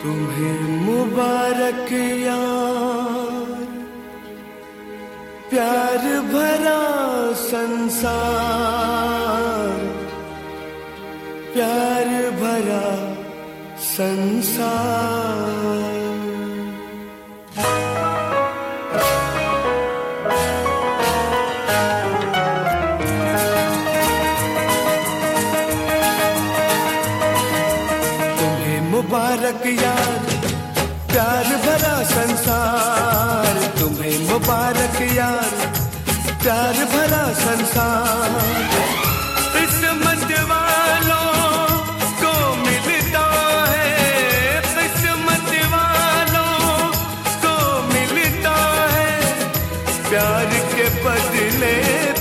तुम्हें मुबारक यार, प्यार भरा संसार, प्यार भरा संसार। मुबारक यार, प्यार भरा संसार, तुम्हें मुबारक यार, प्यार भरा संसार। किस्मत वालों को मिलता है, किस्मत वालों को मिलता है, प्यार के बदले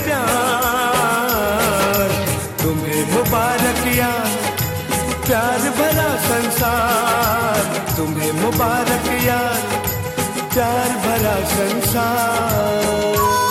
प्यार। तुम्हें मुबारक यार, प्यार भरा संसार, तुम्हें मुबारक यार, प्यार भरा संसार।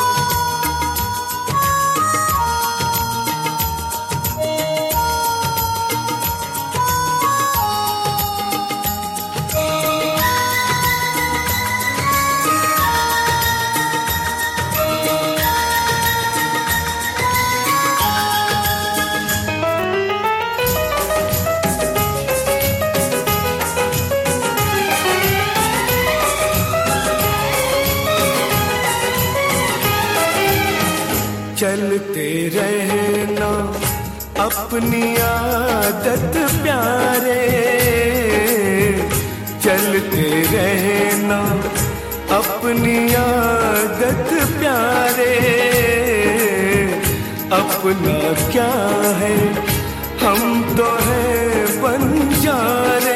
चलते रहना अपनी आदत प्यारे, चलते रहना अपनी आदत प्यारे। अपना क्या है, हम तो हैं बंजारे।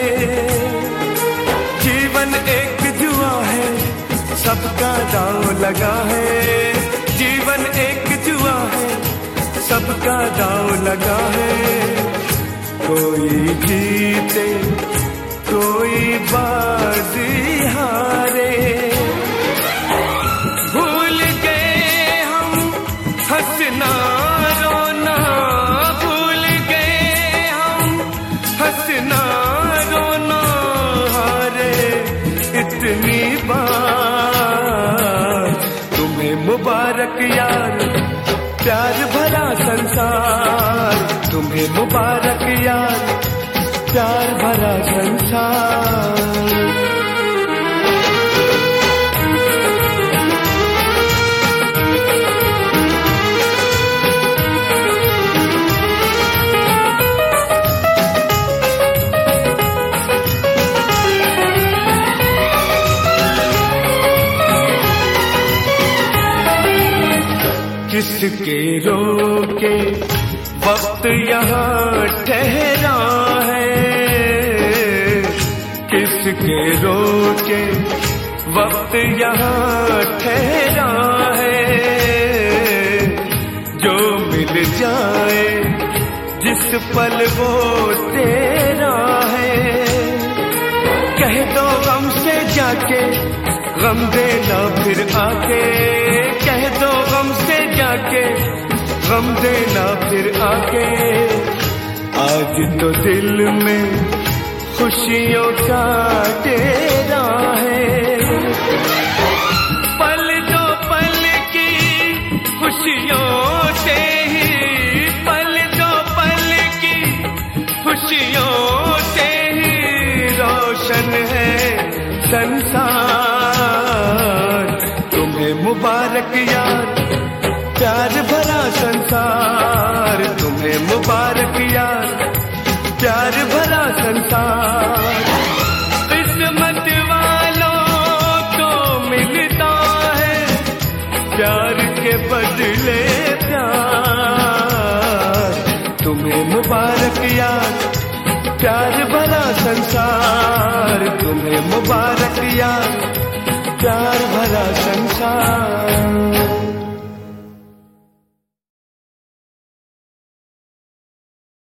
जीवन एक जुआ है, सबका दांव लगा है। जीवन एक जुआ है, सबका दांव लगा है। कोई जीते कोई बाजी हारे। भूल गए हम हंसना रोना, भूल गए हम हंसना रोना। हारे इतनी बार, तुम्हें मुबारक यार, प्यार भरा संसार, तुम्हें मुबारक यार, प्यार भरा संसार। किसके रोके वक्त यहाँ ठहरा है, किसके रोके वक्त यहाँ ठहरा है। जो मिल जाए जिस पल वो तेरा है। कह दो गम से जाके, गम देना फिर आके। कह दो गम से जाके, गम देना फिर आके। आज तो दिल में खुशियों का डेरा है। पल दो पल की खुशियों से ही, पल दो पल की खुशियों से ही रोशन है संसार। तुम्हें मुबारक यार, प्यार भरा संसार, तुम्हें मुबारक यार, प्यार भरा संसार। किस्मत वालों को मिलता है, प्यार के बदले प्यार। तुम्हें मुबारक यार, प्यार भरा संसार, तुम्हें मुबारक यार, प्यार भरा संसार।